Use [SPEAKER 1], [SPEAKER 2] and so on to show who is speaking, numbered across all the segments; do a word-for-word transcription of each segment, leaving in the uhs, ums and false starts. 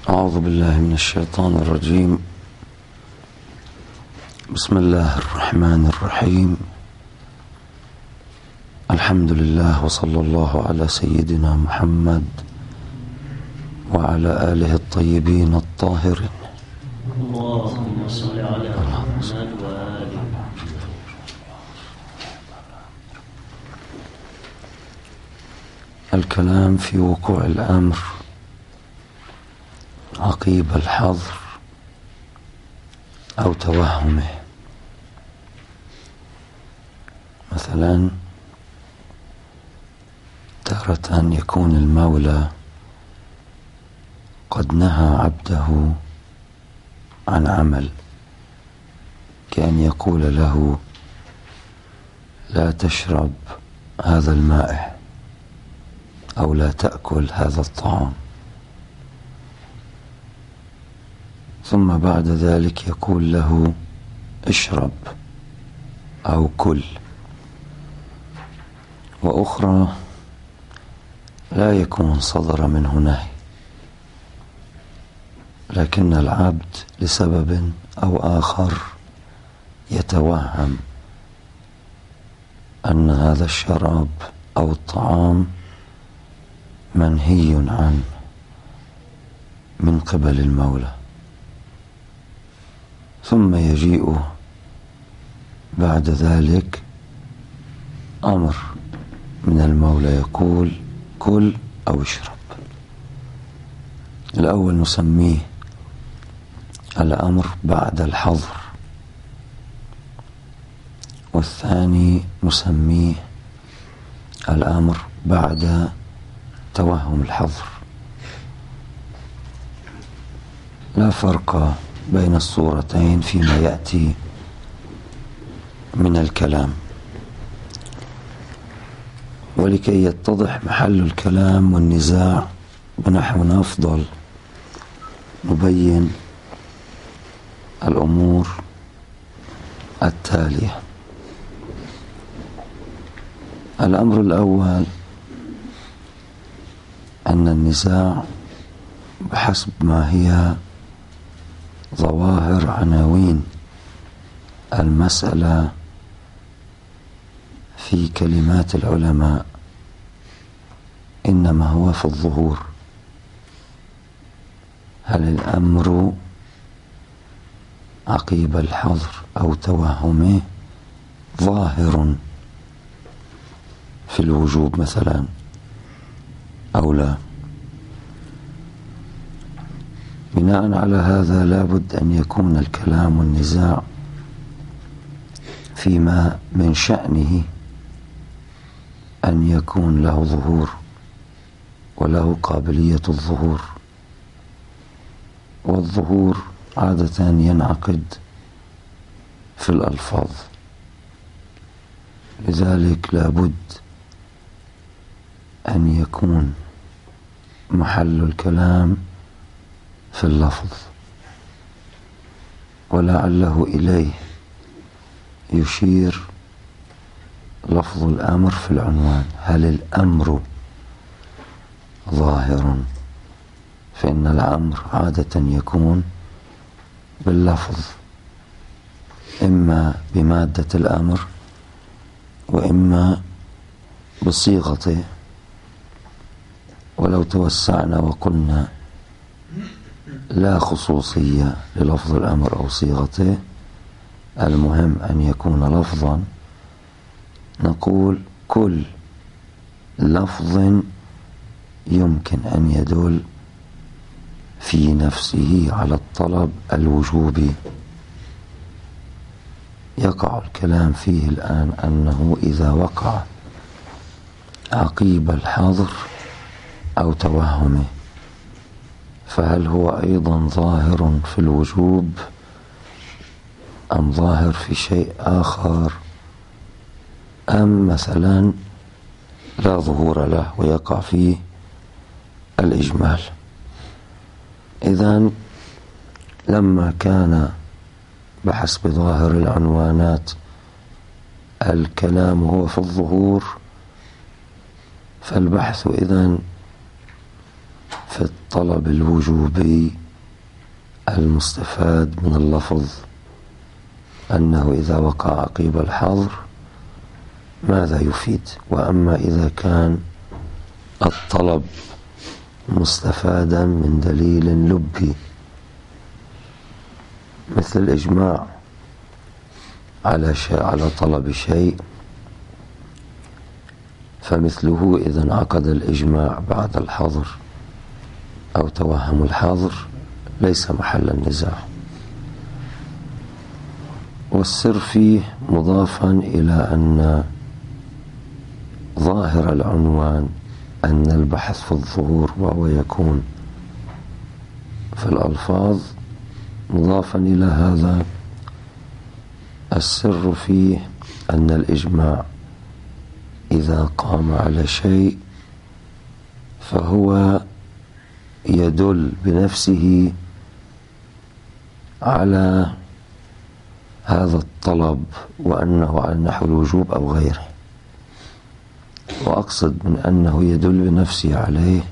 [SPEAKER 1] أعوذ بالله من الشيطان الرجيم. بسم الله الرحمن الرحيم. الحمد لله وصلى الله على سيدنا محمد وعلى آله الطيبين الطاهرين.
[SPEAKER 2] اللهم صل على محمد وآله.
[SPEAKER 1] الكلام في وقوع الأمر عقيب الحظر أو توهمه. مثلا تارة يكون المولى قد نهى عبده عن عمل، كأن يقول له لا تشرب هذا الماء أو لا تأكل هذا الطعام، ثم بعد ذلك يقول له اشرب أو كل. وأخرى لا يكون صدر منه نهي، لكن العبد لسبب أو آخر يتوهم أن هذا الشراب أو الطعام منهي عنه من قبل المولى، ثم يجيء بعد ذلك أمر من المولى يقول كل أو اشرب. الأول نسميه الأمر بعد الحظر، والثاني نسميه الأمر بعد توهم الحظر. لا فرق بين الصورتين فيما يأتي من الكلام، ولكي يتضح محل الكلام والنزاع بنحو أفضل نبين الأمور التالية. الأمر الأول أن النزاع بحسب ما هي ظواهر عناوين المسألة في كلمات العلماء إنما هو في الظهور. هل الأمر عقيب الحظر أو توهمه ظاهر في الوجوب مثلا أو لا؟ بناء على هذا لابد أن يكون الكلام والنزاع فيما من شأنه أن يكون له ظهور وله قابلية الظهور، والظهور عادة ينعقد في الألفاظ، لذلك لابد أن يكون محل الكلام في اللفظ، ولعله إليه يشير لفظ الأمر في العنوان. هل الأمر ظاهر؟ فإن الأمر عادة يكون باللفظ، إما بمادة الأمر وإما بصيغته. ولو توسعنا وقلنا لا خصوصية للفظ الأمر أو صيغته، المهم أن يكون لفظا، نقول كل لفظ يمكن أن يدل في نفسه على الطلب الوجوبي. يقع الكلام فيه الآن أنه إذا وقع عقيب الحظر أو توهمه فهل هو أيضا ظاهر في الوجوب أم ظاهر في شيء آخر، أم مثلا لا ظهور له ويقع فيه الإجمال. إذن لما كان بحسب ظاهر العنوانات الكلام هو في الظهور، فالبحث إذن في في الطلب الوجوبي المستفاد من اللفظ أنه إذا وقع عقيب الحظر ماذا يفيد؟ وأما إذا كان الطلب مستفادا من دليل لبي مثل الإجماع على شيء على طلب شيء، فمثله إذا انعقد الإجماع بعد الحظر أو توهم الحظر ليس محل النزاع. والسر فيه مضافا إلى أن ظاهر العنوان أن البحث في الظهور وهو يكون في الألفاظ، مضافا إلى هذا السر فيه أن الإجماع إذا قام على شيء فهو يدل بنفسه على هذا الطلب وأنه على نحو الوجوب أو غيره. وأقصد من أنه يدل بنفسه عليه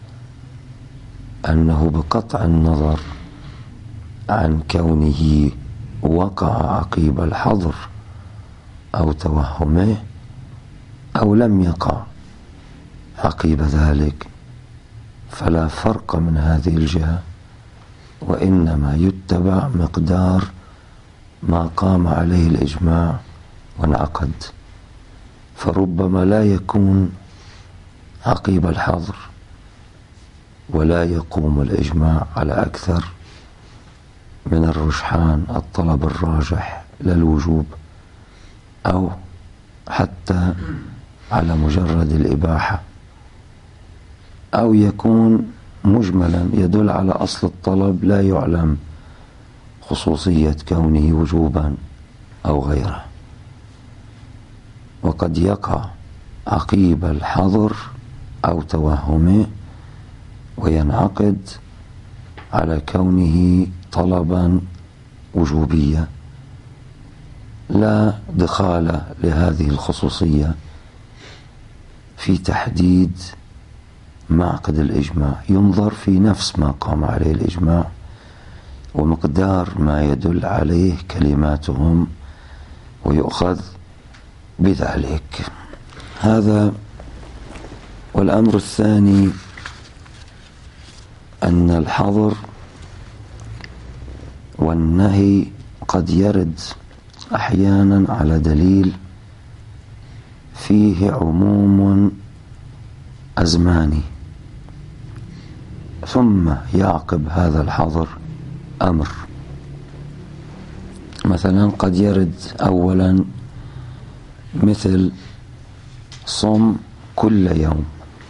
[SPEAKER 1] أنه بقطع النظر عن كونه وقع عقيب الحظر أو توهمه أو لم يقع عقيب ذلك، فلا فرق من هذه الجهة، وإنما يتبع مقدار ما قام عليه الإجماع وانعقد. فربما لا يكون عقيب الحظر ولا يقوم الإجماع على أكثر من الرجحان الطلب الراجح للوجوب، أو حتى على مجرد الإباحة، أو يكون مجملا يدل على أصل الطلب لا يعلم خصوصية كونه وجوبا أو غيره. وقد يقع عقيب الحظر أو توهمه وينعقد على كونه طلبا وجوبيا لا دخال لهذه الخصوصية في تحديد معقد الإجماع. ينظر في نفس ما قام عليه الإجماع ومقدار ما يدل عليه كلماتهم ويؤخذ بذلك. هذا. والأمر الثاني أن الحظر والنهي قد يرد أحيانا على دليل فيه عموم أزماني، ثم يعقب هذا الحظر أمر. مثلا قد يرد أولا مثل صم كل يوم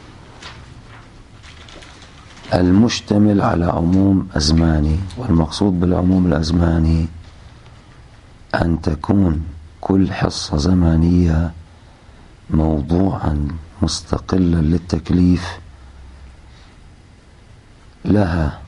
[SPEAKER 1] المشتمل على عموم أزماني، والمقصود بالعموم الأزماني أن تكون كل حصة زمانية موضوعا مستقلا للتكليف لها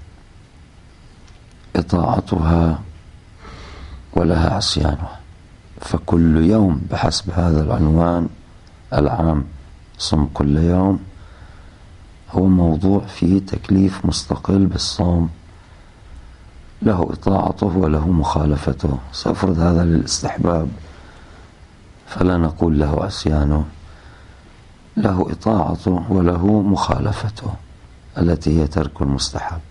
[SPEAKER 1] إطاعتها ولها عصيانها، فكل يوم بحسب هذا العنوان العام صم كل يوم هو موضوع فيه تكليف مستقل بالصوم، له إطاعته وله مخالفته. سأفرض هذا للاستحباب فلا نقول له عصيانه، له إطاعته وله مخالفته التي هي ترك المستحب.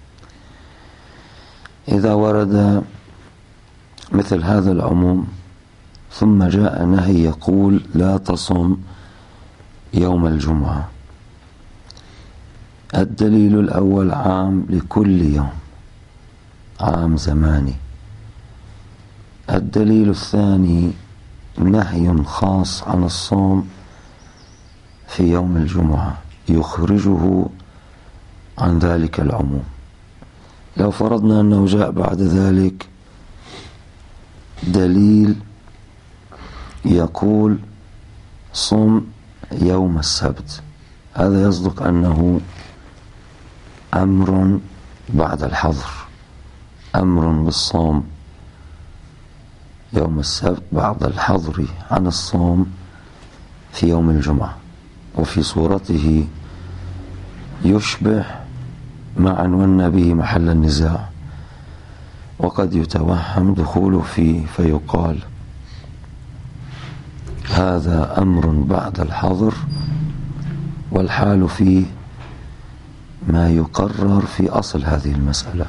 [SPEAKER 1] إذا ورد مثل هذا العموم ثم جاء نهي يقول لا تصم يوم الجمعة، الدليل الأول عام لكل يوم، عام زماني. الدليل الثاني نهي خاص عن الصوم في يوم الجمعة يخرجه عن ذلك العموم. لو فرضنا أنه جاء بعد ذلك دليل يقول صم يوم السبت، هذا يصدق أنه أمر بعد الحظر، أمر بالصوم يوم السبت بعد الحظر عن الصوم في يوم الجمعة، وفي صورته يشبه ما عنونا به محل النزاع، وقد يتوهم دخوله فيه فيقال هذا أمر بعد الحظر، والحال فيه ما يقرر في أصل هذه المسألة.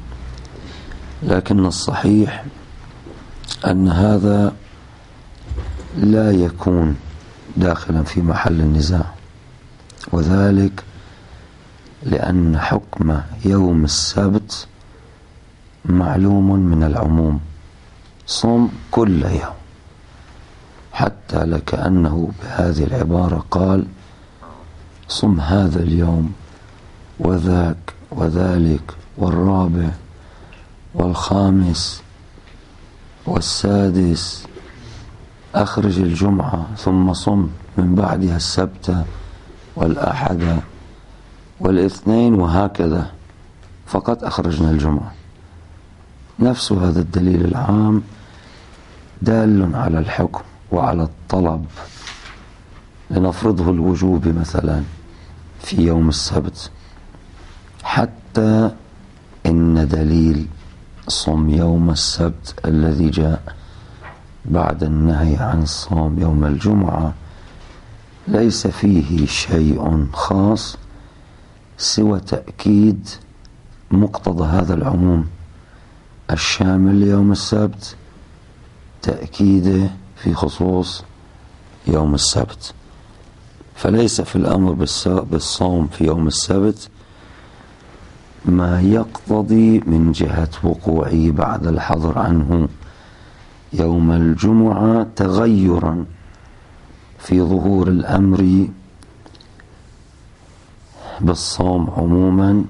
[SPEAKER 1] لكن الصحيح أن هذا لا يكون داخلا في محل النزاع، وذلك لأن حكم يوم السبت معلوم من العموم، صم كل يوم، حتى لكأنه بهذه العبارة قال صم هذا اليوم وذاك وذلك والرابع والخامس والسادس، أخرج الجمعة ثم صم من بعدها السبت والأحد والاثنين، وهكذا فقط أخرجنا الجمعة. نفس هذا الدليل العام دال على الحكم وعلى الطلب، لنفرضه الوجوب مثلا في يوم السبت، حتى إن دليل صوم يوم السبت الذي جاء بعد النهي عن صوم يوم الجمعة ليس فيه شيء خاص سوى تأكيد مقتضى هذا العموم الشامل ليوم السبت، تأكيده في خصوص يوم السبت. فليس في الأمر بالصوم في يوم السبت ما يقتضي من جهة وقوعه بعد الحظر عنه يوم الجمعة تغيرا في ظهور الأمر بالصوم عموما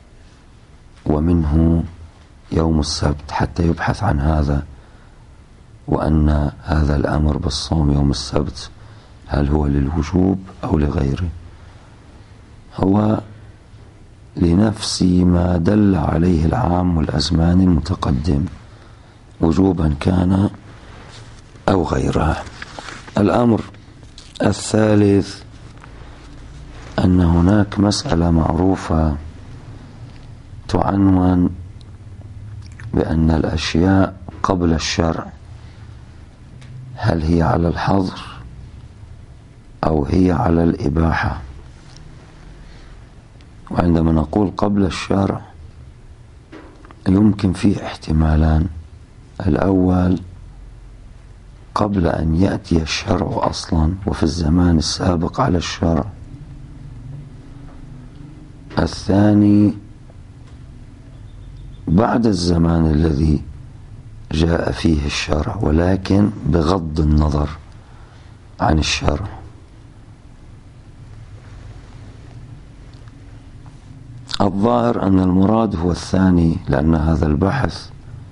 [SPEAKER 1] ومنه يوم السبت، حتى يبحث عن هذا، وأن هذا الأمر بالصوم يوم السبت هل هو للوجوب أو لغيره. هو لنفس ما دل عليه العام والأزمان المتقدم وجوبا كان أو غيره. الأمر الثالث أن هناك مسألة معروفة تعنون بأن الأشياء قبل الشرع هل هي على الحظر أو هي على الإباحة. وعندما نقول قبل الشرع يمكن فيه احتمالان: الأول قبل أن يأتي الشرع أصلا وفي الزمان السابق على الشرع، الثاني بعد الزمان الذي جاء فيه الشرع ولكن بغض النظر عن الشرع. الظاهر أن المراد هو الثاني، لأن هذا البحث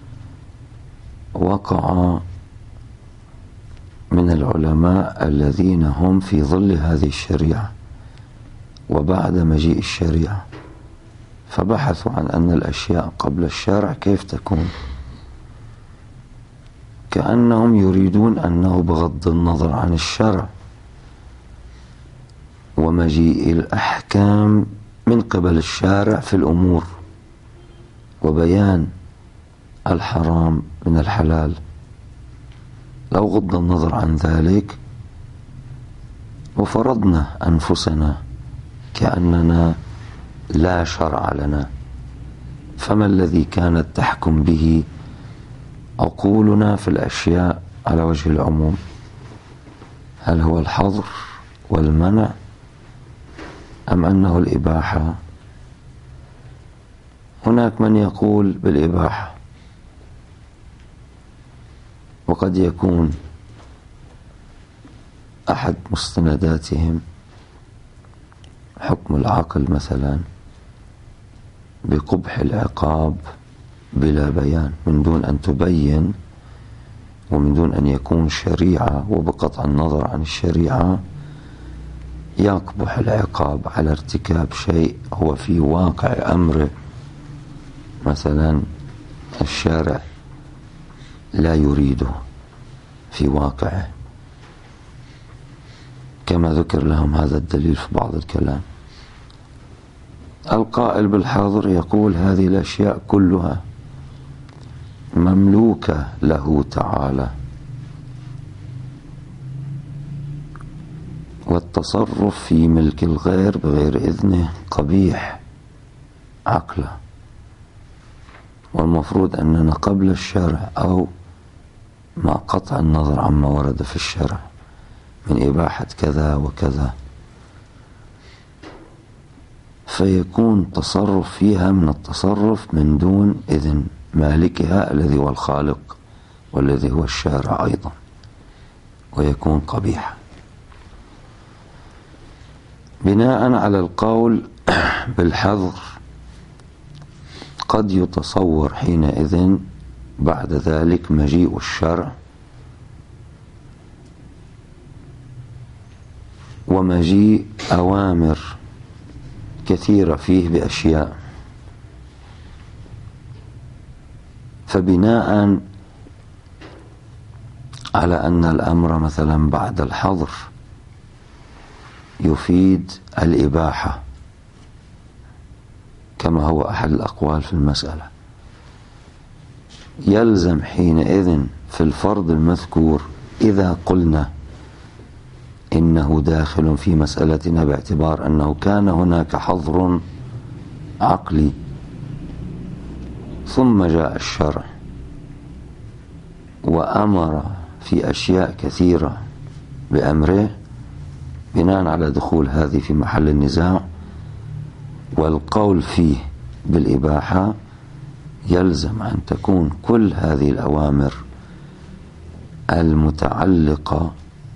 [SPEAKER 1] وقع من العلماء الذين هم في ظل هذه الشريعة وبعد مجيء الشريعة، فبحثوا عن أن الأشياء قبل الشرع كيف تكون، كأنهم يريدون أنه بغض النظر عن الشرع ومجيء الأحكام من قبل الشارع في الأمور وبيان الحرام من الحلال، لو غض النظر عن ذلك وفرضنا أنفسنا كأننا لا شرع لنا، فما الذي كانت تحكم به عقولنا في الأشياء على وجه العموم؟ هل هو الحظر والمنع أم أنه الإباحة؟ هناك من يقول بالإباحة، وقد يكون أحد مستنداتهم حكم العقل مثلا بقبح العقاب بلا بيان، من دون أن تبين ومن دون أن يكون شريعة، وبقطع النظر عن الشريعة يقبح العقاب على ارتكاب شيء هو في واقع أمره مثلا الشارع لا يريده في واقعه، كما ذكر لهم هذا الدليل في بعض الكلام. القائل بالحظر يقول هذه الأشياء كلها مملوكة له تعالى، والتصرف في ملك الغير بغير إذنه قبيح عقلا، والمفروض أننا قبل الشرع أو مع قطع النظر عما ورد في الشرع من إباحة كذا وكذا فيكون تصرف فيها من التصرف من دون إذن مالكها الذي هو الخالق والذي هو الشارع أيضا، ويكون قبيحا. بناء على القول بالحظر قد يتصور حينئذ بعد ذلك مجيء الشرع ومجيء أوامر كثيرة فيه بأشياء، فبناء على أن الأمر مثلا بعد الحظر يفيد الإباحة كما هو أحد الأقوال في المسألة، يلزم حينئذ في الفرض المذكور إذا قلنا إنه داخل في مسألتنا باعتبار أنه كان هناك حظر عقلي ثم جاء الشرع وأمر في أشياء كثيرة بأمره، بناء على دخول هذه في محل النزاع والقول فيه بالإباحة يلزم أن تكون كل هذه الأوامر المتعلقة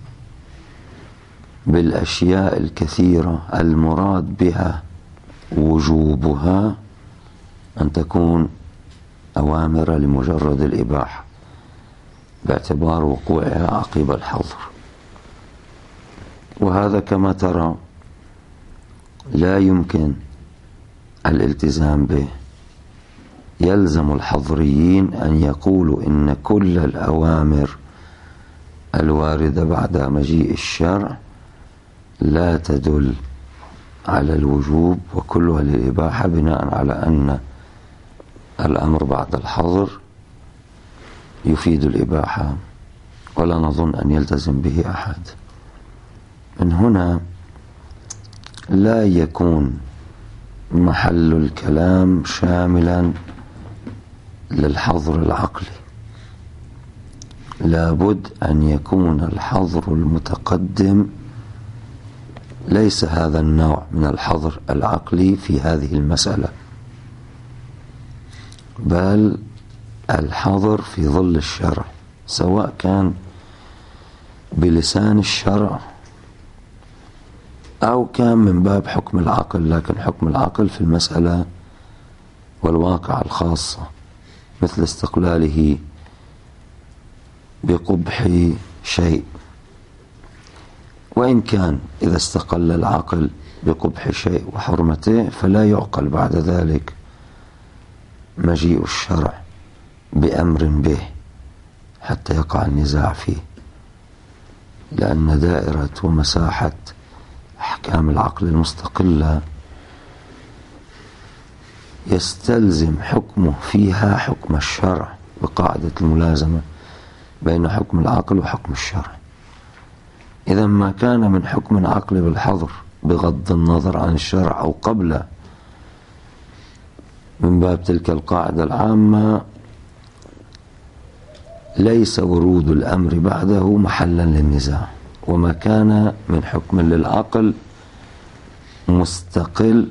[SPEAKER 1] بالأشياء الكثيرة المراد بها وجوبها أن تكون أوامر لمجرد الإباحة باعتبار وقوعها عقب الحظر. وهذا كما ترى لا يمكن الالتزام به، يلزم الحظريين أن يقولوا إن كل الأوامر الواردة بعد مجيء الشرع لا تدل على الوجوب وكلها للإباحة، بناء على أن الأمر بعد الحظر يفيد الإباحة ولا نظن أن يلتزم به أحد. من هنا لا يكون محل الكلام شاملا للحظر العقلي، لابد أن يكون الحظر المتقدم ليس هذا النوع من الحظر العقلي في هذه المسألة، بل الحظر في ظل الشرع، سواء كان بلسان الشرع أو كان من باب حكم العقل، لكن حكم العقل في المسألة والواقع الخاصة مثل استقلاله بقبح شيء، وإن كان إذا استقل العقل بقبح شيء وحرمته فلا يعقل بعد ذلك مجيء الشرع بأمر به حتى يقع النزاع فيه، لأن دائرة ومساحة أحكام العقل المستقلة يستلزم حكمه فيها حكم الشرع بقاعدة الملازمة بين حكم العقل وحكم الشرع. إذا ما كان من حكم العقل بالحظر بغض النظر عن الشرع أو قبله من باب تلك القاعدة العامة ليس ورود الأمر بعده محلا للنزاع، وما كان من حكم للعقل مستقل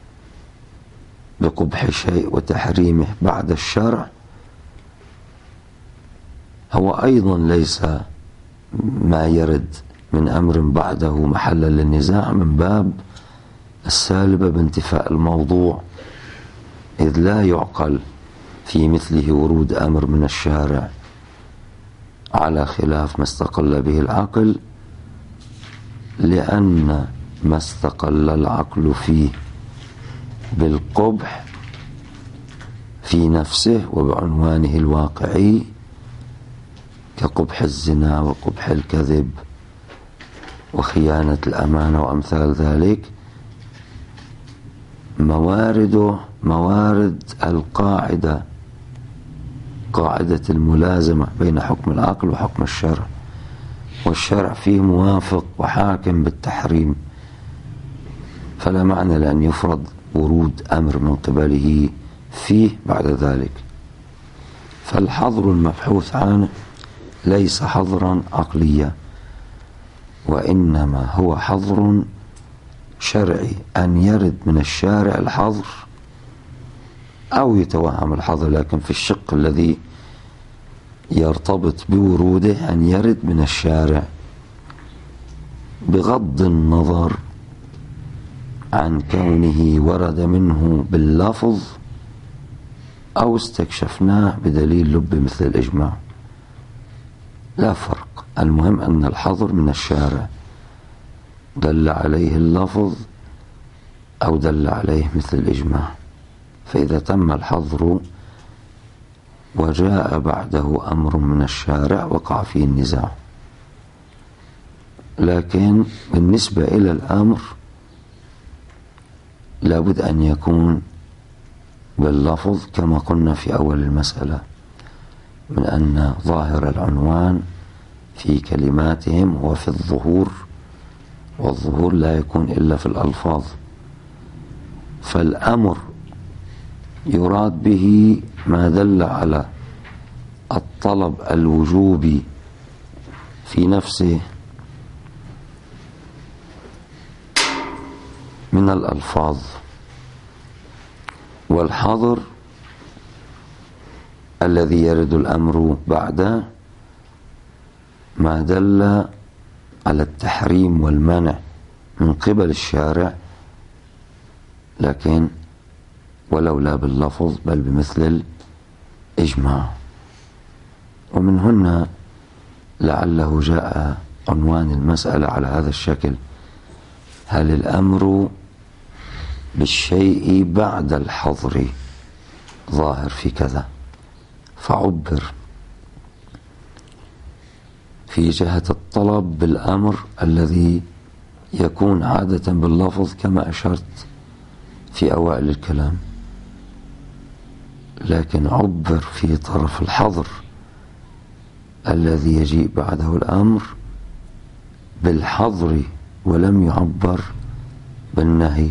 [SPEAKER 1] بقبح شيء وتحريمه بعد الشرع هو أيضا ليس ما يرد من أمر بعده محلا للنزاع من باب السالبة بانتفاء الموضوع، إذ لا يعقل في مثله ورود أمر من الشارع على خلاف ما استقل به العقل، لأن ما استقل العقل فيه بالقبح في نفسه وبعنوانه الواقعي كقبح الزنا وقبح الكذب وخيانة الأمانة وأمثال ذلك، موارده موارد القاعدة، قاعدة الملازمة بين حكم العقل وحكم الشرع، والشرع فيه موافق وحاكم بالتحريم، فلا معنى لأن يفرض ورود أمر من قبله فيه بعد ذلك. فالحظر المبحوث عنه ليس حظرا عقليا، وإنما هو حظر شرعي، أن يرد من الشارع الحظر أو يتوهم الحظر، لكن في الشق الذي يرتبط بوروده أن يرد من الشارع بغض النظر عن كونه ورد منه باللفظ أو استكشفناه بدليل لب مثل الإجماع، لا فرق. المهم أن الحظر من الشارع دل عليه اللفظ أو دل عليه مثل الإجماع، فإذا تم الحظر وجاء بعده أمر من الشارع وقع فيه النزاع. لكن بالنسبة إلى الأمر لابد أن يكون باللفظ كما قلنا في أول المسألة، من أن ظاهر العنوان في كلماتهم هو في الظهور، والظهور لا يكون إلا في الألفاظ. فالأمر يراد به ما دل على الطلب الوجوبي في نفسه من الألفاظ، والحظر الذي يرد الأمر بعده ما دل على التحريم والمنع من قبل الشارع، لكن ولو لا باللفظ بل بمثل الإجماع. ومن هنا لعله جاء عنوان المسألة على هذا الشكل: هل الأمر بالشيء بعد الحظر ظاهر في كذا؟ فعبر في جهة الطلب بالأمر الذي يكون عادة باللفظ كما أشرت في أوائل الكلام، لكن عبر في طرف الحظر الذي يجيء بعده الأمر بالحظر ولم يعبر بالنهي،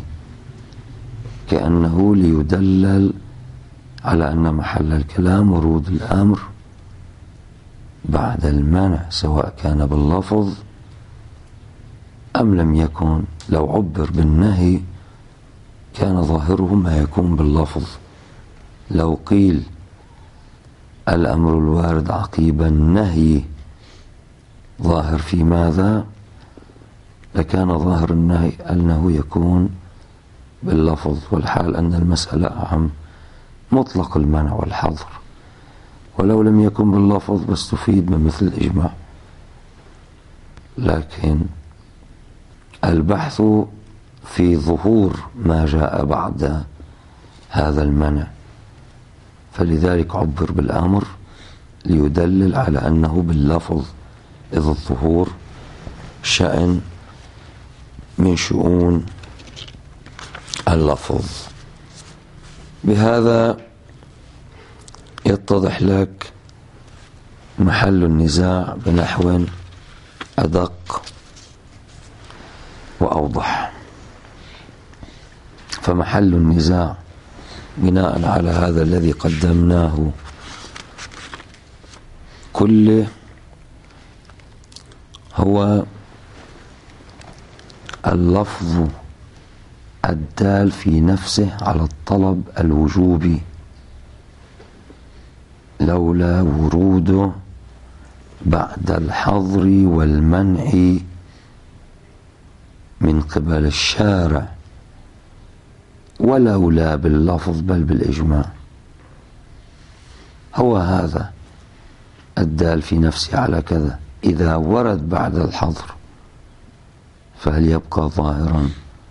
[SPEAKER 1] كأنه ليدلل على أن محل الكلام ورود الأمر بعد المنع، سواء كان باللفظ أم لم يكن. لو عبر بالنهي كان ظاهره ما يكون باللفظ. لو قيل الأمر الوارد عقيب النهي ظاهر في ماذا؟ لكان ظاهر النهي أنه يكون باللفظ، والحال أن المسألة أعم، مطلق المنع والحظر، ولو لم يكن باللفظ بس تفيد من مثل الإجماع. لكن البحث في ظهور ما جاء بعد هذا المنع، فلذلك عبر بالأمر ليدلل على أنه باللفظ، إذ الظهور شأن من شؤون اللفظ. بهذا يتضح لك محل النزاع بنحو أدق وأوضح. فمحل النزاع بناء على هذا الذي قدمناه كله هو اللفظ الدال في نفسه على الطلب الوجوبي لولا وروده بعد الحظر والمنع من قبل الشارع، ولولا باللفظ بل بالإجماع. هو هذا الدال في نفسه على كذا إذا ورد بعد الحظر، فهل يبقى ظاهرا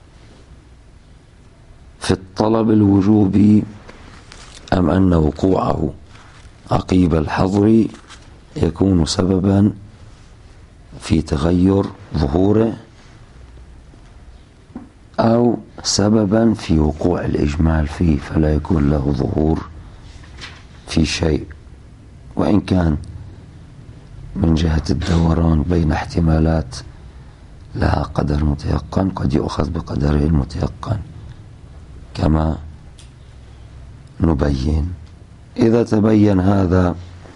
[SPEAKER 1] في الطلب الوجوبي، أم أن وقوعه عقيب الحظر يكون سببا في تغير ظهوره، أو سببا في وقوع الإجمال فيه، فلا يكون له ظهور في شيء، وإن كان من جهة الدوران بين احتمالات لها قدر متيقن قد يؤخذ بقدره المتيقن كما نبين. إذا تبين هذا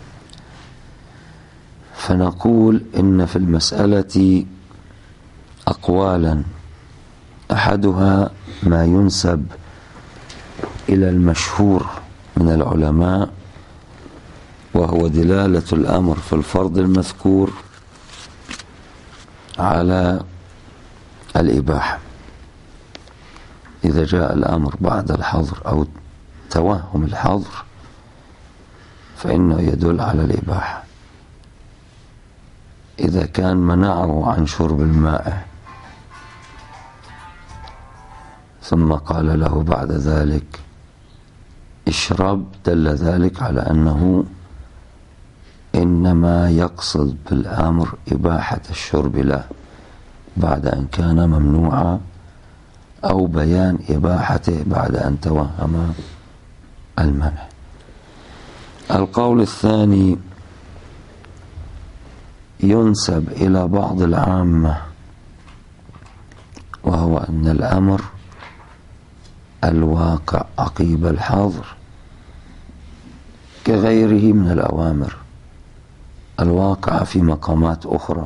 [SPEAKER 1] فنقول إن في المسألة أقوالا، أحدها ما ينسب إلى المشهور من العلماء، وهو دلالة الأمر في الفرض المذكور على الإباحة. إذا جاء الأمر بعد الحظر أو توهم الحظر فإنه يدل على الإباحة. إذا كان منعه عن شرب الماء ثم قال له بعد ذلك اشرب، دل ذلك على أنه إنما يقصد بالأمر إباحة الشرب له بعد أن كان ممنوعا، أو بيان إباحته بعد أن توهم المنع. القول الثاني ينسب إلى بعض العامة، وهو أن الأمر الواقع عقيب الحظر كغيره من الأوامر الواقع في مقامات أخرى،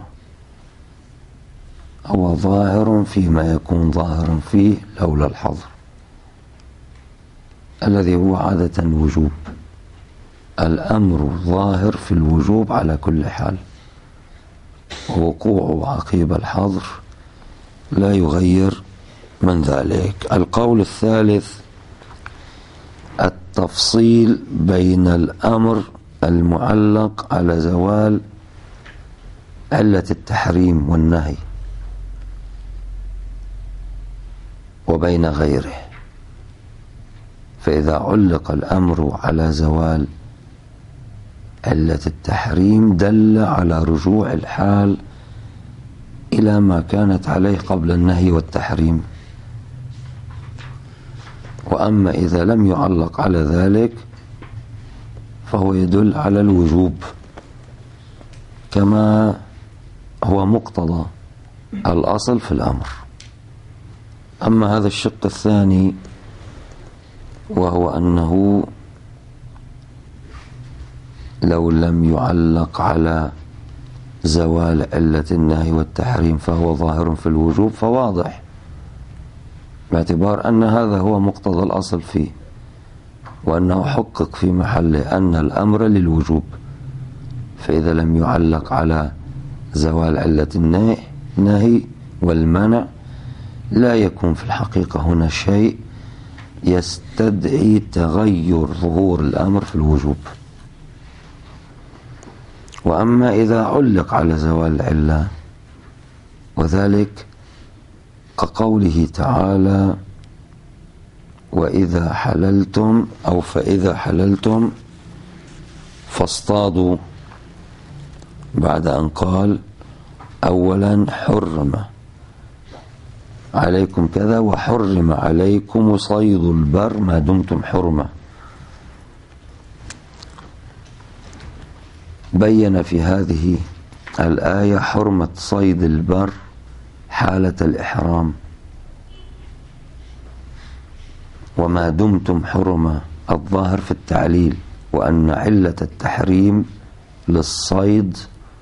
[SPEAKER 1] هو ظاهر فيما يكون ظاهر فيه لولا الحظر، الذي هو عادة الوجوب. الأمر ظاهر في الوجوب على كل حال، ووقوعه عقيب الحظر لا يغير من ذلك. القول الثالث التفصيل بين الأمر المعلق على زوال علة التحريم والنهي وبين غيره. فإذا علق الأمر على زوال علة التحريم دل على رجوع الحال إلى ما كانت عليه قبل النهي والتحريم. وأما إذا لم يعلق على ذلك فهو يدل على الوجوب كما هو مقتضى الأصل في الأمر. أما هذا الشق الثاني وهو أنه لو لم يعلق على زوال علة النهي والتحريم فهو ظاهر في الوجوب، فواضح باعتبار أن هذا هو مقتضى الأصل فيه، وأنه حقق في محله أن الأمر للوجوب. فإذا لم يعلق على زوال علة النهي والمنع لا يكون في الحقيقة هنا شيء يستدعي تغير ظهور الأمر في الوجوب. وأما إذا علق على زوال العلة، وذلك كقوله تعالى وإذا حللتم أو فإذا حللتم فاصطادوا، بعد أن قال أولا حرم عليكم كذا وحرم عليكم صيد البر ما دمتم حرمة. بين في هذه الآية حرمة صيد البر حالة الإحرام، وما دمتم حرمة الظاهر في التعليل، وأن علة التحريم للصيد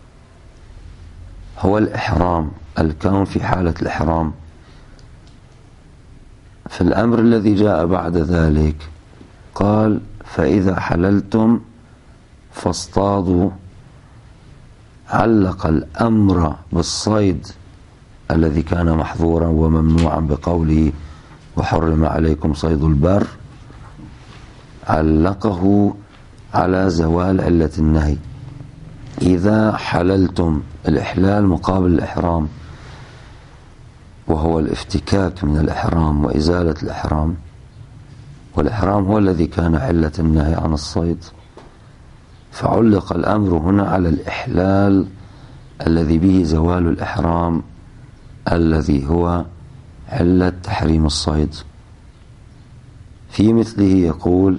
[SPEAKER 1] هو الإحرام، الكون في حالة الإحرام. في الأمر الذي جاء بعد ذلك قال فإذا حللتم فاصطادوا، علق الأمر بالصيد الذي كان محظورا وممنوعا بقوله وحرم عليكم صيد البر، علقه على زوال علة النهي. إذا حللتم، الإحلال مقابل الإحرام، وهو الافتكاك من الإحرام وإزالة الإحرام، والإحرام هو الذي كان علة النهي عن الصيد، فعلق الأمر هنا على الإحلال الذي به زوال الإحرام الذي هو علة تحريم الصيد. في مثله يقول: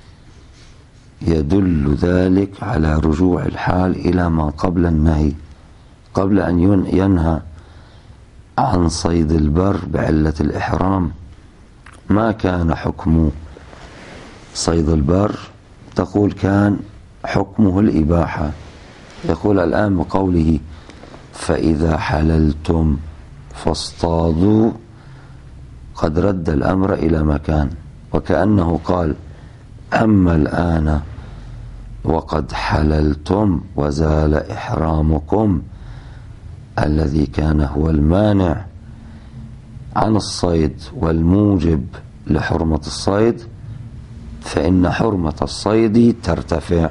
[SPEAKER 1] يدل ذلك على رجوع الحال إلى ما قبل النهي، قبل أن ينهى عن صيد البر بعلة الإحرام ما كان حكم صيد البر، تقول كان حكمه الإباحة. يقول الآن بقوله: فإذا حللتم فاصطادوا، قد رد الأمر إلى مكان، وكأنه قال: أما الآن وقد حللتم وزال إحرامكم الذي كان هو المانع عن الصيد والموجب لحرمة الصيد، فإن حرمة الصيد ترتفع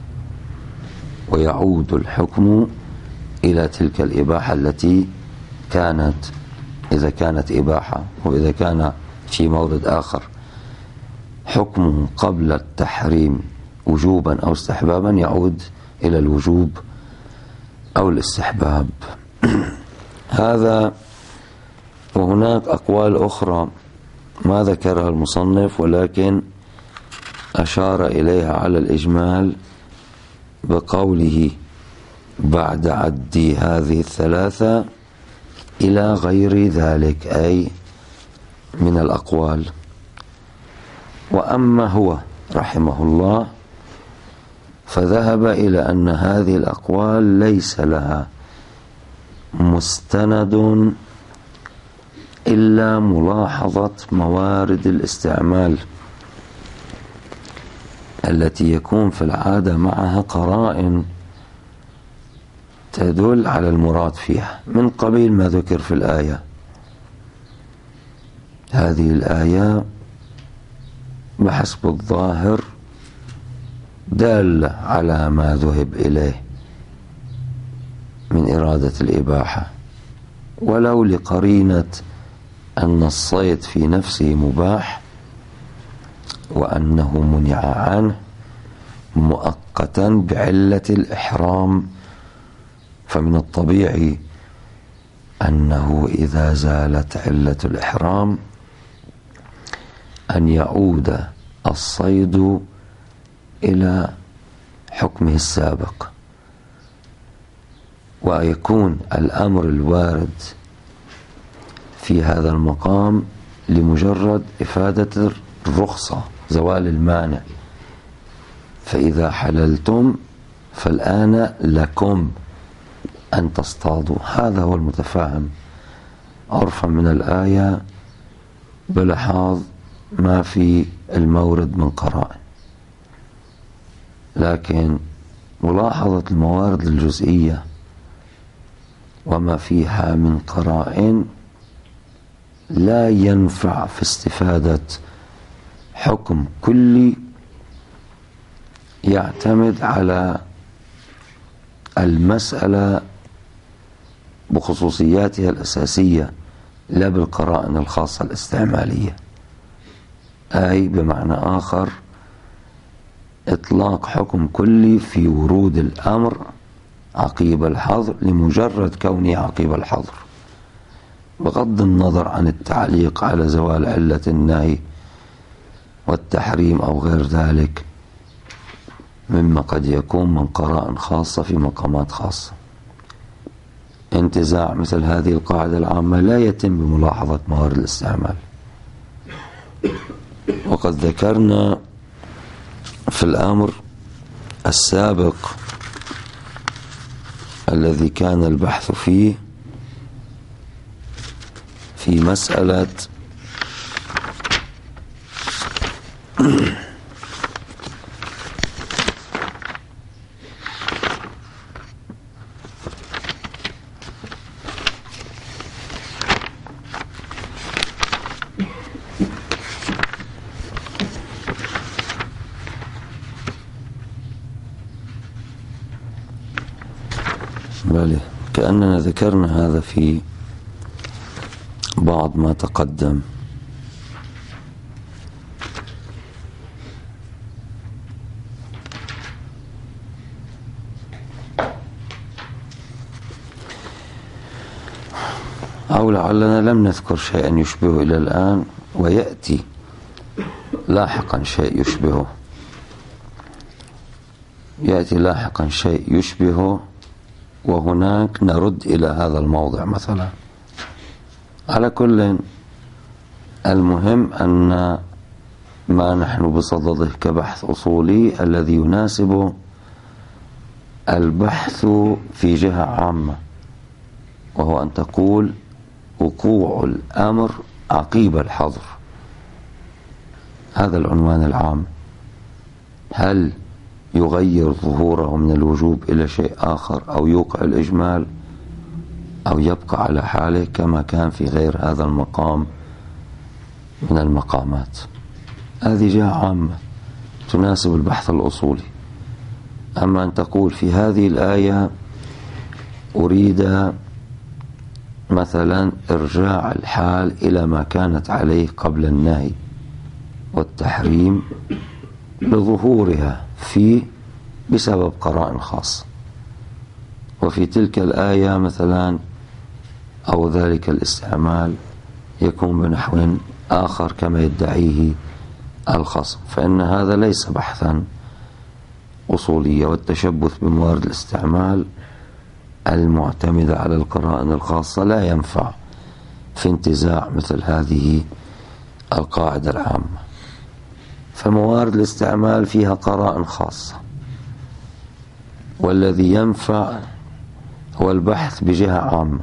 [SPEAKER 1] ويعود الحكم إلى تلك الإباحة التي كانت، إذا كانت إباحة. وإذا كان في مورد آخر حكمه قبل التحريم وجوبا أو استحبابا، يعود إلى الوجوب أو الاستحباب. هذا. وهناك أقوال أخرى ما ذكرها المصنف، ولكن أشار إليها على الإجمال بقوله: بعد عد هذه الثلاثة إلى غير ذلك، أي من الأقوال. وأما هو رحمه الله فذهب إلى أن هذه الأقوال ليس لها مستند إلا ملاحظة موارد الاستعمال التي يكون في العادة معها قرائن تدل على المراد فيها، من قبيل ما ذكر في الآية. هذه الآية بحسب الظاهر دالة على ما ذهب إليه من إرادة الإباحة، ولو لقرينة أن الصيد في نفسه مباح وأنه منع عنه مؤقتا بعلة الإحرام، فمن الطبيعي أنه إذا زالت علة الإحرام أن يعود الصيد إلى حكمه السابق، ويكون الأمر الوارد في هذا المقام لمجرد إفادة الرخصة، زوال المانع. فإذا حللتم فالآن لكم أن تصطادوا. هذا هو المتفاهم عرفا من الآية بلحاظ ما في المورد من قرائن، لكن ملاحظة الموارد الجزئية وما فيها من قرائن لا ينفع في استفادة حكم كلي يعتمد على المسألة بخصوصياتها الأساسية لا بالقرائن الخاصة الاستعمالية. أي بمعنى آخر إطلاق حكم كلي في ورود الأمر عقيب الحظر لمجرد كونه عقيب الحظر، بغض النظر عن التعليق على زوال علة النهي والتحريم أو غير ذلك مما قد يكون من قرائن خاصة في مقامات خاصة. انتزاع مثل هذه القاعدة العامة لا يتم بملاحظة موارد الاستعمال. وقد ذكرنا في الأمر السابق الذي كان البحث فيه في مسألة بله كأننا ذكرنا هذا في بعض ما تقدم. أو لعلنا لم نذكر شيئا يشبهه إلى الآن، ويأتي لاحقا شيء يشبهه، يأتي لاحقا شيء يشبهه، وهناك نرد إلى هذا الموضع مثلا. على كل، المهم أن ما نحن بصدده كبحث أصولي الذي يناسب البحث في جهة عامة، وهو أن تقول وقوع الأمر عقيب الحظر. هذا العنوان العام. هل يغير ظهوره من الوجوب إلى شيء آخر، أو يوقع الإجمال، أو يبقى على حاله كما كان في غير هذا المقام من المقامات؟ هذه جهة عامة تناسب البحث الأصولي. أما أن تقول في هذه الآية أريد مثلا إرجاع الحال إلى ما كانت عليه قبل النهي والتحريم لظهورها فيه بسبب قرائن خاصة، وفي تلك الآية مثلا أو ذلك الاستعمال يكون بنحو آخر كما يدعيه الخصم، فإن هذا ليس بحثا أصوليا. والتشبث بموارد الاستعمال المعتمدة على القرائن الخاصة لا ينفع في انتزاع مثل هذه القاعدة العامة. فموارد الاستعمال فيها قرائن خاصة، والذي ينفع هو البحث بجهة عامة.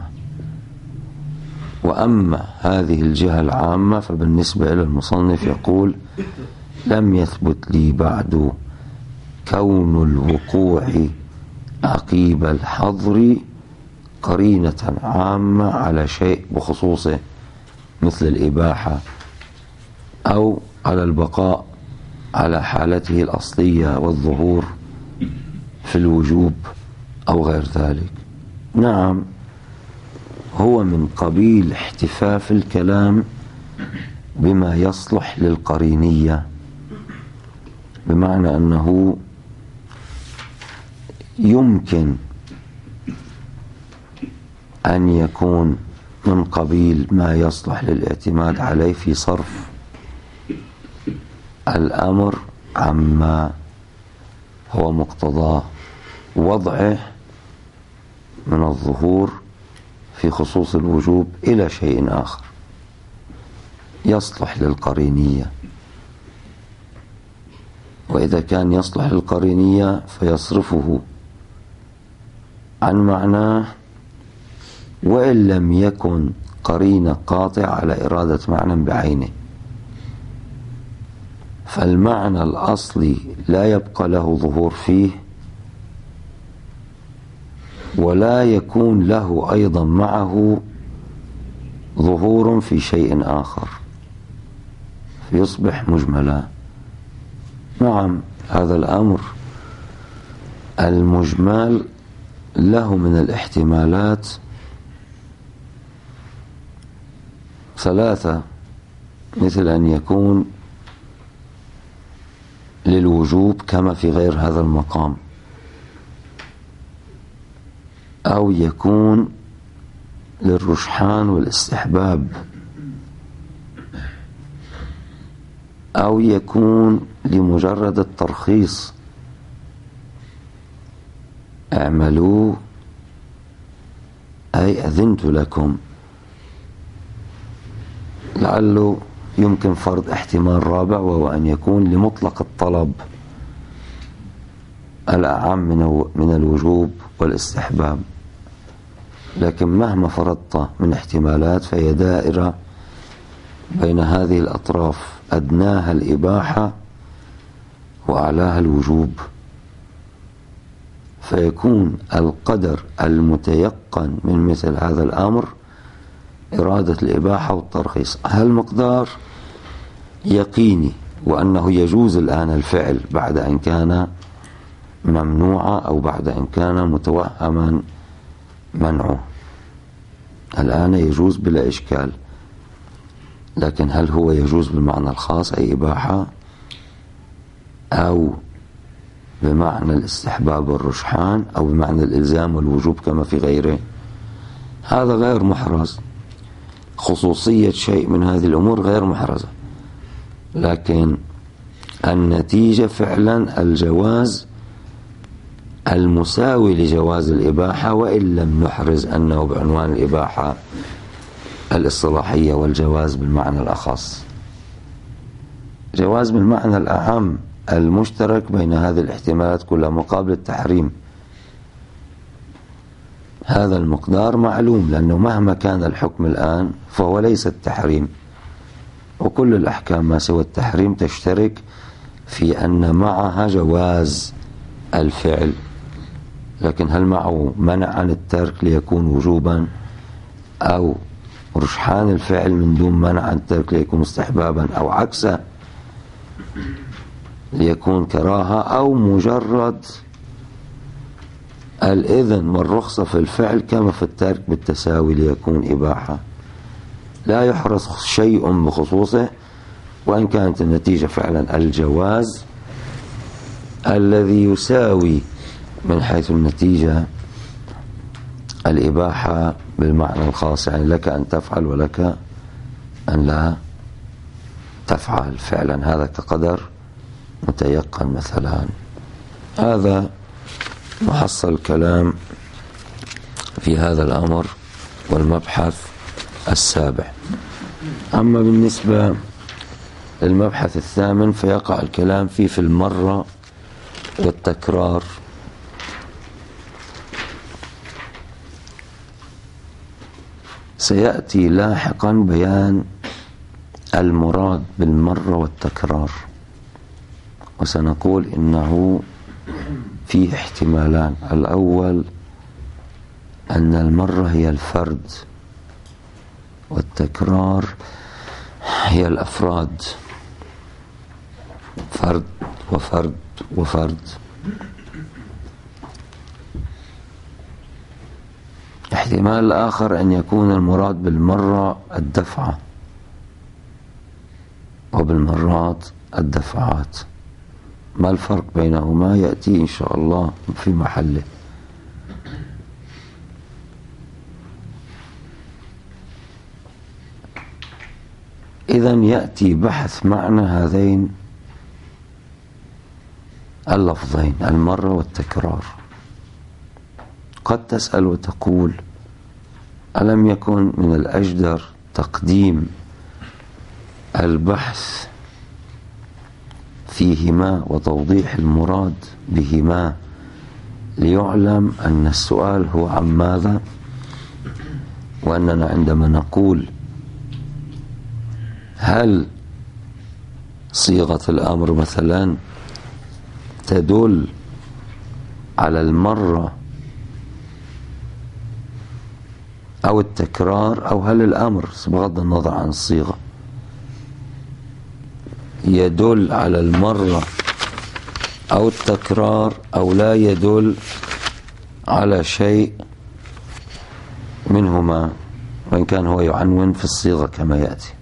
[SPEAKER 1] وأما هذه الجهة العامة فبالنسبة إلى المصنف يقول لم يثبت لي بعد كون الوقوع عقيب الحظر قرينة عامة على شيء بخصوصه مثل الإباحة، أو على البقاء على حالته الأصلية والظهور في الوجوب أو غير ذلك. نعم، هو من قبيل احتفاف الكلام بما يصلح للقرينية، بمعنى أنه يمكن أن يكون من قبيل ما يصلح للاعتماد عليه في صرف الأمر عما هو مقتضاه وضعه من الظهور في خصوص الوجوب إلى شيء آخر يصلح للقرينية. وإذا كان يصلح للقرينية فيصرفه عن معناه، وإن لم يكن قرينة قاطعة على إرادة معنى بعينه، فالمعنى الأصلي لا يبقى له ظهور فيه، ولا يكون له أيضا معه ظهور في شيء آخر فيصبح مجملا. نعم، هذا الأمر المجمل له من الاحتمالات ثلاثة، مثل أن يكون للوجوب كما في غير هذا المقام، أو يكون للرجحان والاستحباب، أو يكون لمجرد الترخيص، اعملوا أي أذنت لكم. لعله يمكن فرض احتمال رابع، وهو أن يكون لمطلق الطلب الأعم من الوجوب والاستحباب. لكن مهما فرضت من احتمالات فهي دائرة بين هذه الأطراف، أدناها الإباحة وأعلاها الوجوب، فيكون القدر المتيقن من مثل هذا الأمر إرادة الإباحة والترخيص. هالمقدار يقيني، وأنه يجوز الآن الفعل بعد أن كان ممنوعا أو بعد أن كان متوهما منعه. الآن يجوز بلا إشكال، لكن هل هو يجوز بالمعنى الخاص أي إباحة، أو بمعنى الاستحباب والرجحان، أو بمعنى الإلزام والوجوب كما في غيره؟ هذا غير محرز. خصوصية شيء من هذه الأمور غير محرزة، لكن النتيجة فعلا الجواز المساوي لجواز الإباحة، وإن لم نحرز أنه بعنوان الإباحة الاصطلاحية والجواز بالمعنى الأخص. جواز بالمعنى الأعم المشترك بين هذه الاحتمالات كلها مقابل التحريم، هذا المقدار معلوم، لأنه مهما كان الحكم الآن فهو ليس التحريم، وكل الأحكام ما سوى التحريم تشترك في أن معها جواز الفعل، لكن هل معه منع عن الترك ليكون وجوبا، أو رجحان الفعل من دون منع عن الترك ليكون استحبابا، أو عكسه ليكون كراهة، أو مجرد الإذن والرخصة في الفعل كما في الترك بالتساوي ليكون إباحة. لا يحرص شيء بخصوصه، وإن كانت النتيجة فعلا الجواز الذي يساوي من حيث النتيجة الإباحة بالمعنى الخاص، يعني لك أن تفعل ولك أن لا تفعل فعلا، هذا كقدر متيقن مثلا. هذا محصل الكلام في هذا الأمر والمبحث السابع. أما بالنسبة للمبحث الثامن فيقع الكلام فيه في المرة والتكرار. سيأتي لاحقا بيان المراد بالمرة والتكرار، وسنقول إنه فيه احتمالان. الأول أن المرة هي الفرد، والتكرار هي الأفراد، فرد وفرد وفرد. احتمال الآخر أن يكون المراد بالمرة الدفعة، وبالمرات الدفعات. ما الفرق بينهما يأتي إن شاء الله في محله. إذن يأتي بحث معنى هذين اللفظين المرة والتكرار. قد تسأل وتقول: ألم يكن من الأجدر تقديم البحث فيهما وتوضيح المراد بهما ليعلم أن السؤال هو عن ماذا، وأننا عندما نقول هل صيغة الأمر مثلا تدل على المرة أو التكرار، أو هل الأمر بغض النظر عن الصيغة يدل على المرة أو التكرار، أو لا يدل على شيء منهما، وإن كان هو يعنون في الصيغة كما يأتي.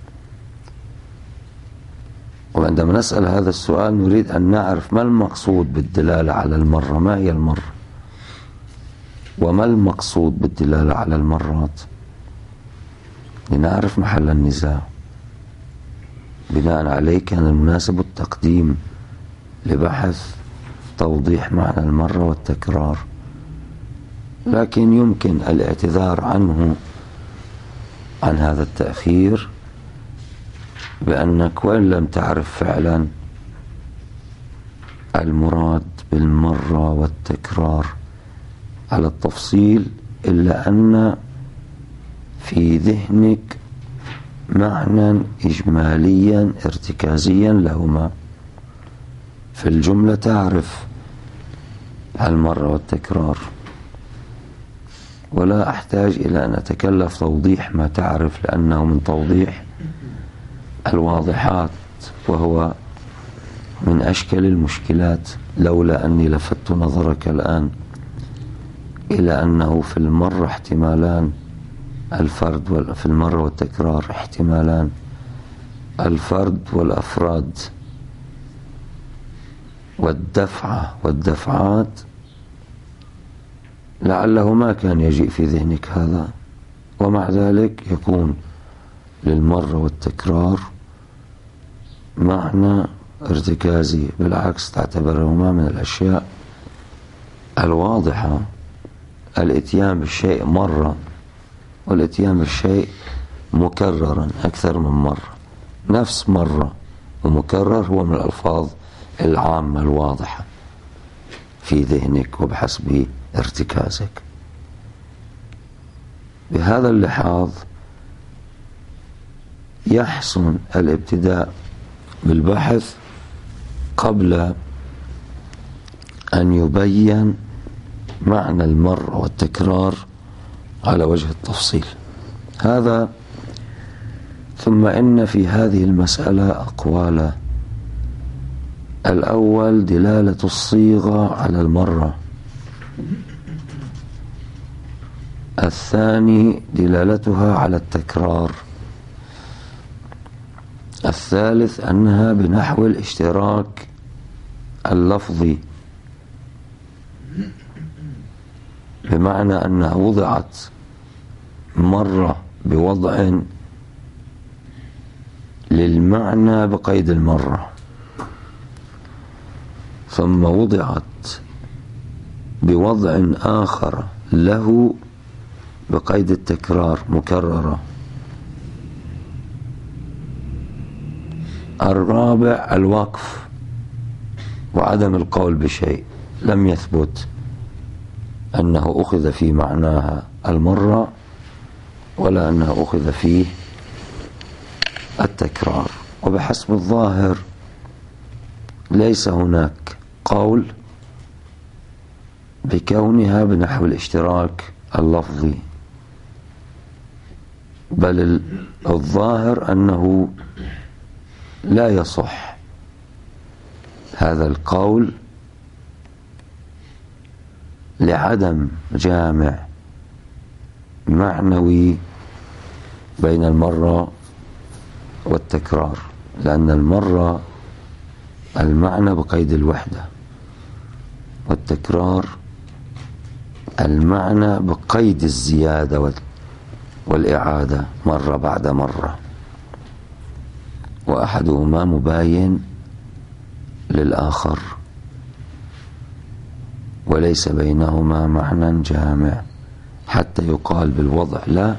[SPEAKER 1] وعندما نسأل هذا السؤال نريد أن نعرف ما المقصود بالدلالة على المرة، ما هي المرة، وما المقصود بالدلالة على المرات، لنعرف محل النزاع. بناء عليه كان المناسب التقديم لبحث توضيح معنى المرة والتكرار، لكن يمكن الاعتذار عنه عن هذا التأخير بأنك وإن لم تعرف فعلا المراد بالمرة والتكرار على التفصيل، إلا أن في ذهنك معنى إجماليا ارتكازيا لهما. في الجملة تعرف المرة والتكرار، ولا أحتاج إلى أن أتكلف توضيح ما تعرف، لأنه من توضيح الواضحات، وهو من أشكال المشكلات، لولا أني لفت نظرك الآن إلى أنه في المرة احتمالان الفرد، في المرة والتكرار احتمالان الفرد والأفراد والدفعة والدفعات. لعله ما كان يجيء في ذهنك هذا، ومع ذلك يكون للمرة والتكرار معنى ارتكازي، بالعكس تعتبرهما من الأشياء الواضحة. الاتيان بالشيء مرة والاتيان بالشيء مكررا أكثر من مرة، نفس مرة ومكرر هو من الألفاظ العامة الواضحة في ذهنك وبحسب ارتكازك. بهذا اللحاظ يحسن الابتداء بالبحث قبل أن يبين معنى المرة والتكرار على وجه التفصيل. هذا ثم إن في هذه المسألة أقوالا. الأول دلالة الصيغة على المرة، الثاني دلالتها على التكرار، الثالث أنها بنحو الاشتراك اللفظي، بمعنى أنها وضعت مرة بوضع للمعنى بقيد المرة، ثم وضعت بوضع آخر له بقيد التكرار مكررة. الرابع الوقف وعدم القول بشيء لم يثبت أنه أخذ في معناها المرة ولا أنه أخذ فيه التكرار. وبحسب الظاهر ليس هناك قول بكونها بنحو الاشتراك اللفظي، بل الظاهر أنه لا يصح هذا القول لعدم جامع معنوي بين المرة والتكرار، لأن المرة المعنى بقيد الوحدة، والتكرار المعنى بقيد الزيادة والإعادة مرة بعد مرة، وأحدهما مباين للآخر وليس بينهما معنى جامع حتى يقال بالوضع لا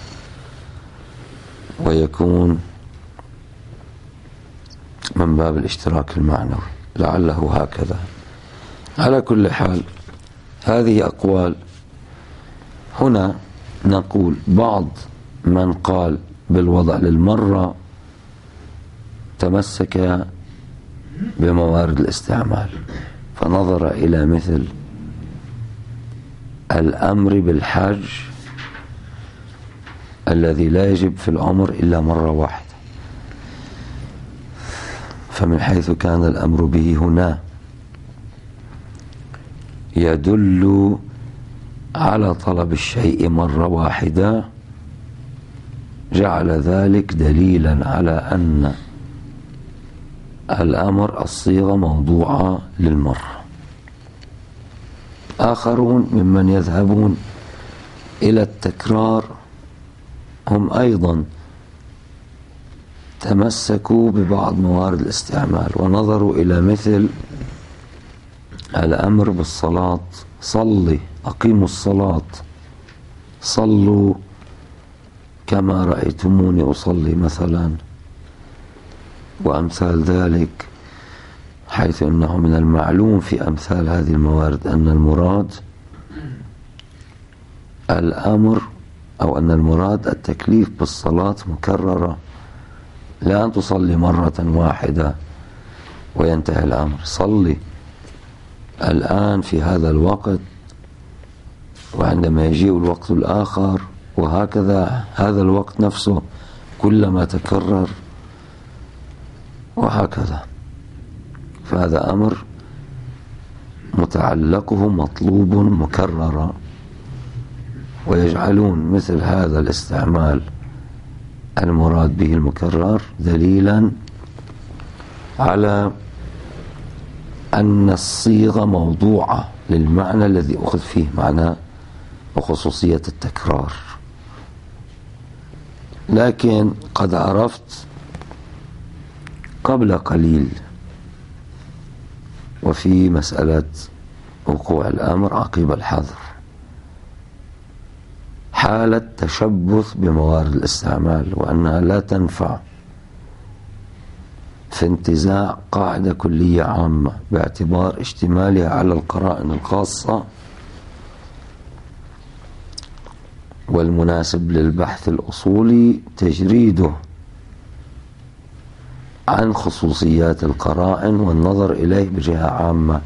[SPEAKER 1] ويكون من باب الاشتراك المعنوي، لعله هكذا. على كل حال هذه أقوال. هنا نقول بعض من قال بالوضع للمرة تمسك بموارد الاستعمال، فنظر إلى مثل الأمر بالحج الذي لا يجب في العمر إلا مرة واحدة، فمن حيث كان الأمر به هنا يدل على طلب الشيء مرة واحدة، جعل ذلك دليلا على أن الأمر الصيغة موضوعة للمرة. آخرون ممن يذهبون إلى التكرار هم أيضا تمسكوا ببعض موارد الاستعمال ونظروا إلى مثل الأمر بالصلاة، صلي أقيموا الصلاة، صلوا كما رأيتموني أصلي مثلا، وأمثال ذلك، حيث أنه من المعلوم في أمثال هذه الموارد أن المراد الأمر أو أن المراد التكليف بالصلاة مكررة، لا أن تصلي مرة واحدة وينتهي الأمر، صلي الآن في هذا الوقت وعندما يجيء الوقت الآخر، وهكذا هذا الوقت نفسه كلما تكرر وهكذا. فهذا أمر متعلقه مطلوب مكررا، ويجعلون مثل هذا الاستعمال المراد به المكرر دليلا على أن الصيغة موضوعة للمعنى الذي أخذ فيه معنى وخصوصية التكرار. لكن قد عرفت قبل قليل وفي مسألة وقوع الأمر عقيب الحظر حالة تشبث بموارد الاستعمال، وأنها لا تنفع في انتزاع قاعدة كلية عامة باعتبار اشتمالها على القرائن الخاصة، والمناسب للبحث الأصولي تجريده عن خصوصيات القرائن والنظر إليه بجهة عامة.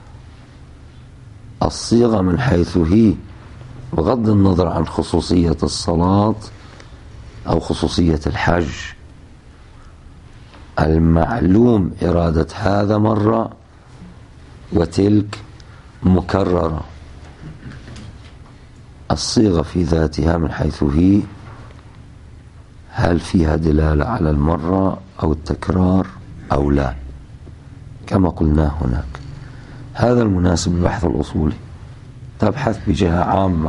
[SPEAKER 1] الصيغة من حيث هي بغض النظر عن خصوصية الصلاة أو خصوصية الحج، المعلوم إرادة هذا مرة وتلك مكررة. الصيغة في ذاتها من حيث هي هل فيها دلالة على المرة أو التكرار أو لا، كما قلنا هناك. هذا المناسب البحث الأصولي، تبحث بجهة عامة،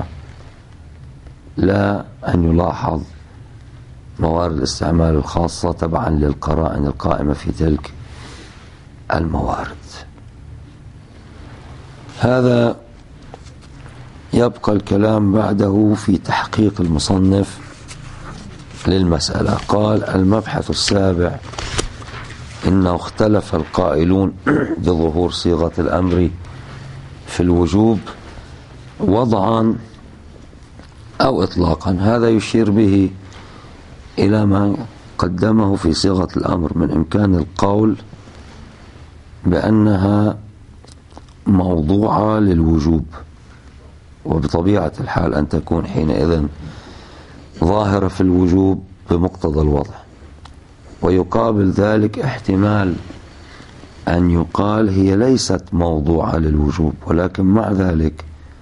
[SPEAKER 1] لا أن يلاحظ موارد الاستعمال الخاصة تبعا للقرائن القائمة في تلك الموارد. هذا يبقى الكلام بعده في تحقيق المصنف للمسألة. قال: المبحث السابع: إنه اختلف القائلون بظهور صيغة الأمر في الوجوب وضعا أو إطلاقا. هذا يشير به إلى ما قدمه في صيغة الأمر من إمكان القول بأنها موضوعة للوجوب، وبطبيعة الحال أن تكون حينئذ ظاهرة في الوجوب بمقتضى الوضع. ويقابل ذلك احتمال أن يقال هي ليست موضوعة للوجوب، ولكن مع ذلك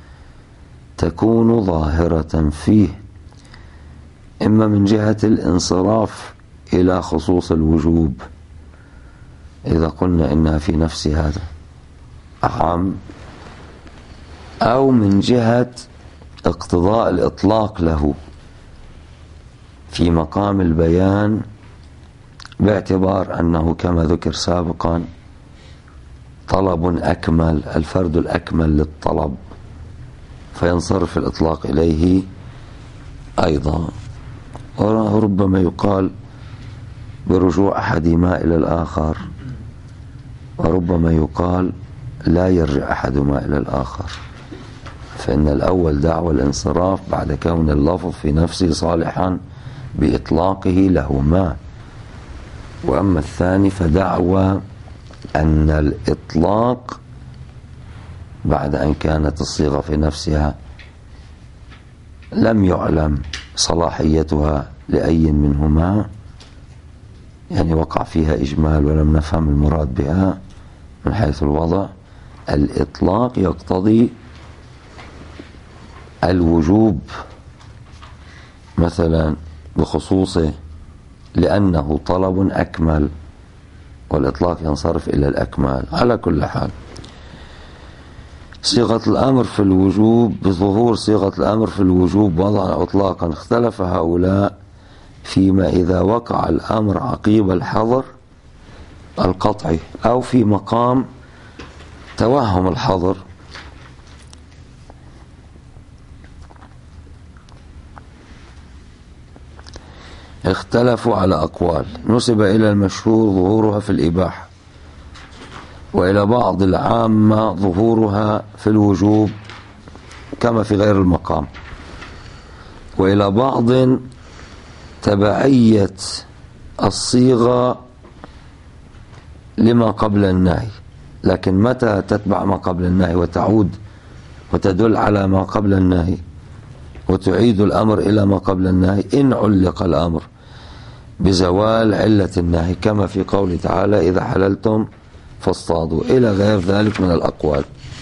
[SPEAKER 1] تكون ظاهرة فيه، إما من جهة الانصراف إلى خصوص الوجوب إذا قلنا إنها في نفس هذا عام، أو من جهة اقتضاء الإطلاق له في مقام البيان، باعتبار أنه كما ذكر سابقا طلب أكمل، الفرد الأكمل للطلب، فينصرف الإطلاق إليه أيضا. وربما يقال برجوع أحدهما إلى الآخر، وربما يقال لا يرجع أحدهما إلى الآخر، فإن الأول دعوى الانصراف بعد كون اللفظ في نفسه صالحا بإطلاقه لهما، وأما الثاني فدعوى أن الإطلاق بعد أن كانت الصيغة في نفسها لم يعلم صلاحيتها لأي منهما، يعني وقع فيها إجمال ولم نفهم المراد بها من حيث الوضع. الإطلاق يقتضي الوجوب مثلا بخصوصه لأنه طلب أكمل، والإطلاق ينصرف إلى الأكمال. على كل حال، صيغة الأمر في الوجوب، بظهور صيغة الأمر في الوجوب وضعا أو إطلاقا، اختلف هؤلاء فيما إذا وقع الأمر عقيب الحظر القطعي أو في مقام توهم الحظر. اختلفوا على أقوال، نسب إلى المشهور ظهورها في الإباحة، وإلى بعض العامة ظهورها في الوجوب كما في غير المقام، وإلى بعض تبعية الصيغة لما قبل النهي، لكن متى تتبع ما قبل النهي وتعود وتدل على ما قبل النهي وتعيد الأمر إلى ما قبل النهي إن علق الأمر بزوال علة النهي، كما في قوله تعالى: إذا حللتم فاصطادوا، إلى غير ذلك من الأقوال.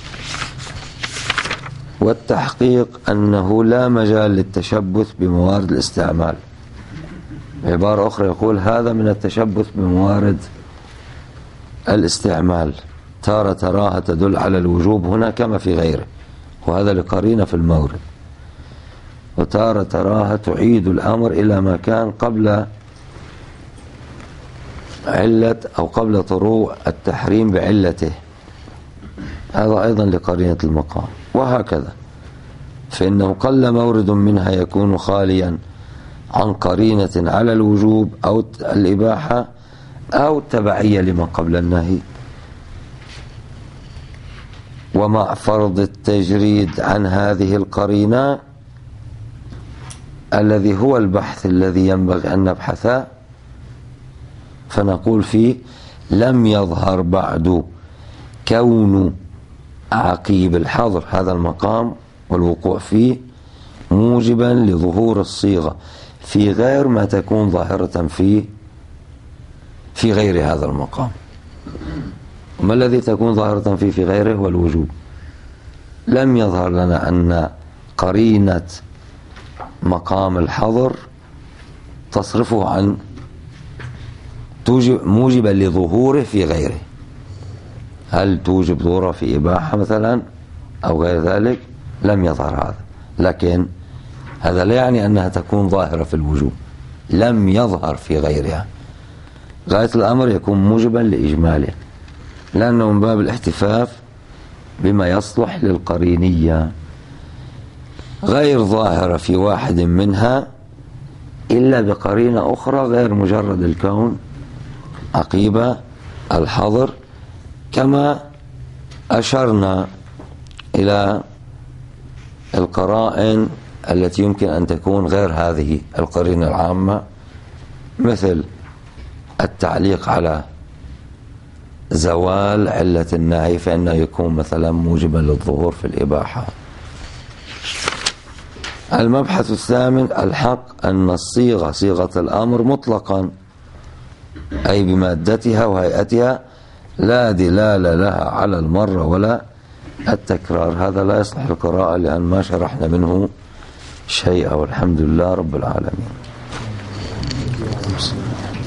[SPEAKER 1] والتحقيق أنه لا مجال للتشبث بموارد الاستعمال. بعبارة أخرى يقول هذا من التشبث بموارد الاستعمال، تارة تراها تدل على الوجوب هنا كما في غيره، وهذا لقرينة في المورد. وتارة تراها تعيد الأمر إلى ما كان قبل علة أو قبل طروء التحريم بعلته، هذا أيضا لقرينة المقام. وهكذا فإنه قل مورد منها يكون خاليا عن قرينة على الوجوب أو الإباحة أو التبعية لما قبل النهي. ومع فرض التجريد عن هذه القرينة الذي هو البحث الذي ينبغي أن نبحثه، فنقول فيه لم يظهر بعد كون عقيب الحظر هذا المقام والوقوع فيه موجبا لظهور الصيغة في غير ما تكون ظاهرة في في غير هذا المقام. وما الذي تكون ظاهرة فيه في غيره؟ والوجوب. لم يظهر لنا أن قرينة مقام الحظر تصرفه عن توجب موجبا لظهوره في غيره. هل توجب ظهوره في إباحة مثلا أو غير ذلك؟ لم يظهر هذا، لكن هذا لا يعني أنها تكون ظاهرة في الوجوب، لم يظهر في غيرها. غاية الأمر يكون موجبا لإجماله، لأنه من باب الاحتفاف بما يصلح للقرينية، غير ظاهرة في واحد منها إلا بقرينة أخرى غير مجرد الكون عقيبة الحظر، كما أشرنا إلى القرائن التي يمكن أن تكون غير هذه القرينة العامة، مثل التعليق على زوال علة النهي فإنه يكون مثلا موجبا للظهور في الإباحة. المبحث الثامن الحق أن الصيغة صيغة الأمر مطلقا أي بمادتها وهيئتها لا دلالة لها على المرة ولا التكرار. هذا لا يصلح القراءة لأن ما شرحنا منه شيئا، والحمد لله رب العالمين.